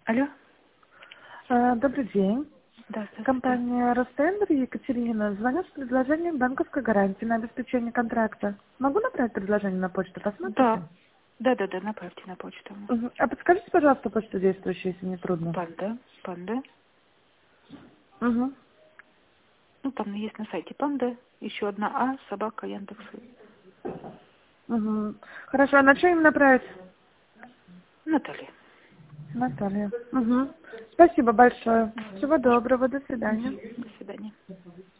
Алло. Добрый день. Да, здравствуйте. Компания Ростендер Екатерина звонит с предложением банковской гарантии на обеспечение контракта. Могу направить предложение на почту, посмотрите? Да. Да, направьте на почту. Мгм. А подскажите, пожалуйста, почту действующую, если не трудно. Панда. Угу. Ну, там есть на сайте Панда. Еще одна собака Яндекс. Угу. Хорошо, а на что им направить? Наталья. Наталья. Угу. Спасибо большое. Всего Пожалуйста. доброго, до свидания. До свидания.